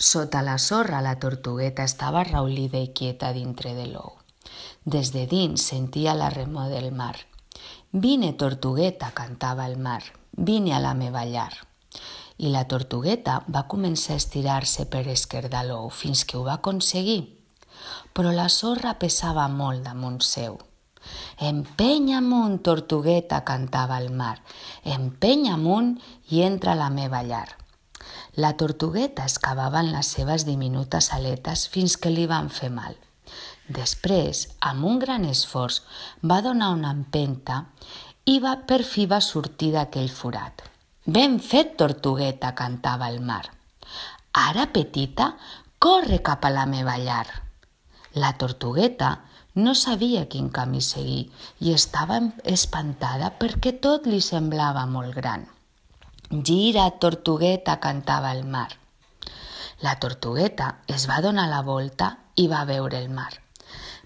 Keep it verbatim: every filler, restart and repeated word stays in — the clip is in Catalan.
Sota la sorra la tortugueta estava raulida i quieta dintre de l'ou. Des de dins sentia la remor del mar. «Vine, tortugueta», cantava el mar, «vine a la meva llar». I la tortugueta va començar a estirar-se per esquerdar l'ou fins que ho va aconseguir. Però la sorra pesava molt damunt seu. «Empeny amunt, tortugueta», cantava el mar, «empeny amunt i entra a la meva llar». La tortugueta excavava en les seves diminutes aletes fins que li van fer mal. Després, amb un gran esforç, va donar una empenta i va, per fi va sortir d'aquell forat. «Ben fet, tortugueta», cantava el mar. «Ara, petita, corre cap a la meva llar». La tortugueta no sabia quin camí seguir i estava espantada perquè tot li semblava molt gran. «Gira, tortugueta», cantava el mar. La tortugueta es va donar la volta i va veure el mar.